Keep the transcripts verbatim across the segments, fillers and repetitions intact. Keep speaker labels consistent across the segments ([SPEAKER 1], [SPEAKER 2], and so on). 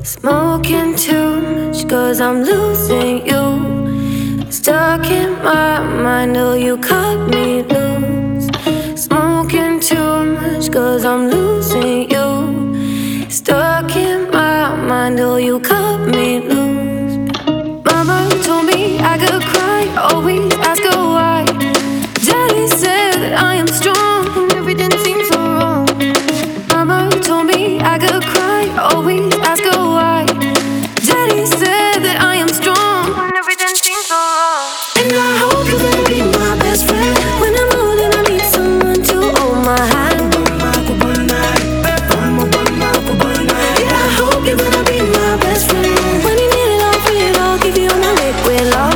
[SPEAKER 1] Smoking too much cause I'm losing you. Stuck in my mind till you cut me loose. Smoking too much cause I'm losing you. Stuck in my mind till you cut me loose. Mama told me I could cry, always ask her why. Daddy said that I am strong when everything seems so wrong. Mama told me I could cry, always ask her why. Daddy said that I am strong when everything seems so wrong. And I hope you're gonna be my best friend when I'm old and I need someone to hold my hand. Yeah, I hope you're gonna be my best friend when you need it all, free it all, give you my liquid love.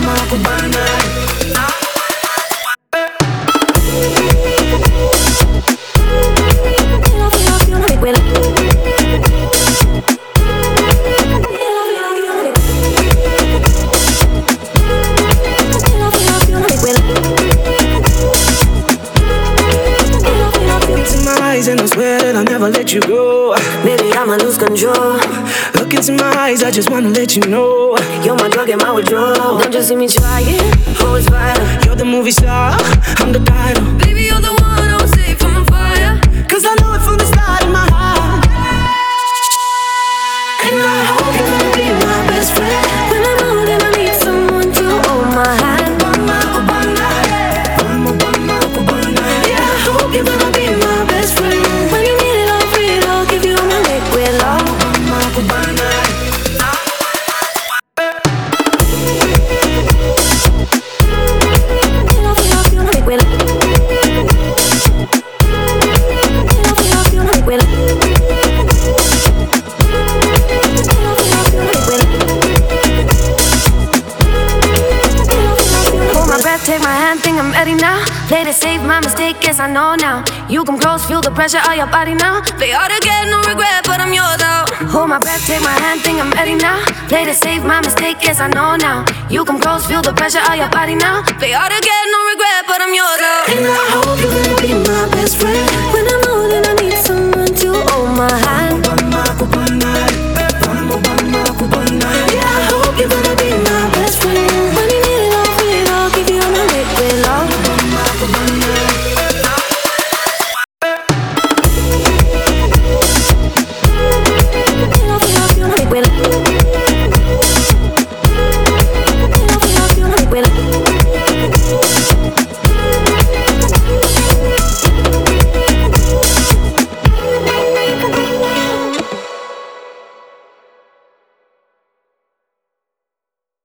[SPEAKER 2] And I swear that I'll never let you go.
[SPEAKER 1] Maybe I'ma lose control.
[SPEAKER 2] Look into my eyes, I just wanna let you know
[SPEAKER 1] You're my drug and my withdrawal. Don't you see me trying? Oh, it's vital.
[SPEAKER 2] You're the movie star, I'm the title.
[SPEAKER 1] Baby, you're the one I was saved from the fire.
[SPEAKER 2] Cause I know it from the start in my heart.
[SPEAKER 1] And I hope you're gonna be my best friend when I'm old and I need someone to hold my hand. Yeah, I hope you're gonna be my best friend when you need it all, free it all, give you my liquid love. Take my hand, think I'm ready now. Play to save my mistake, yes I know now. You come close, feel the pressure of your body now. Play hard to get, no regret, but I'm yours out. Hold my breath, take my hand, think I'm ready now. Play to save my mistake, yes I know now. You come close, feel the pressure of your body now. Play hard to get.